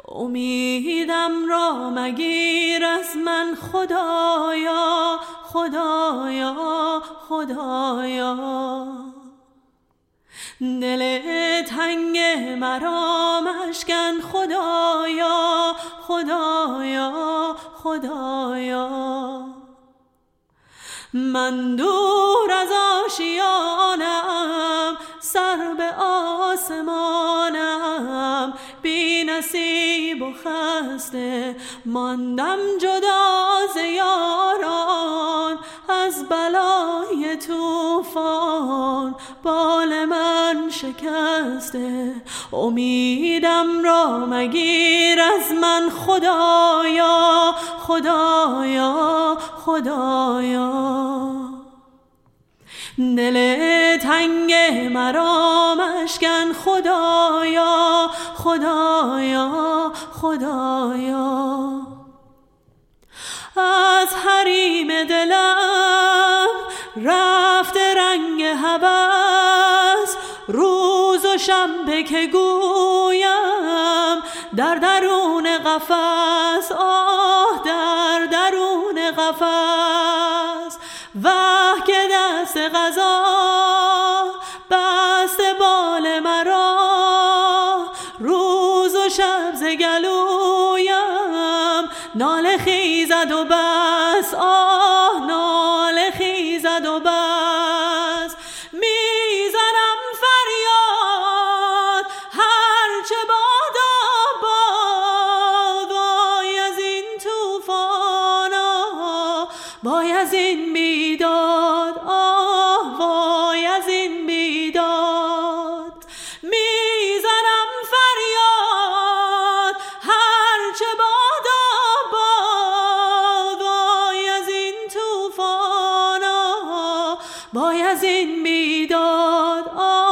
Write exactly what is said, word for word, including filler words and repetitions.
امیدم را مگیر از من خدایا، خدایا، خدایا. دل تنگ مرا مشکن خدایا، خدایا، خدایا. من دور از آشیانم، سر به آسمانم، بی نصیب و خسته ماندم جدا ز یاران. از بلای طوفان بال من شکسته، امیدم را مگیر از من خدایا، خدایا، خدایا. دل تنگ مرا مشکن خدایا، خدایا، خدایا. از حریم دلم رفته رنگ هوس، روز و شب که گویم در درون قفس، آه در درون قفس. وه که دست قضا بست بال مرا، روز و شب ز گلویم ناله خیزد و بس، آه ناله خیزد و بس. میزنم فریاد هرچه بادا باد، وای از این طوفانا، وای از این بیداد، آه وای از این بیداد. میزنم فریاد هرچه بادا باد، وای از این طوفانا، وای از این بیداد، آه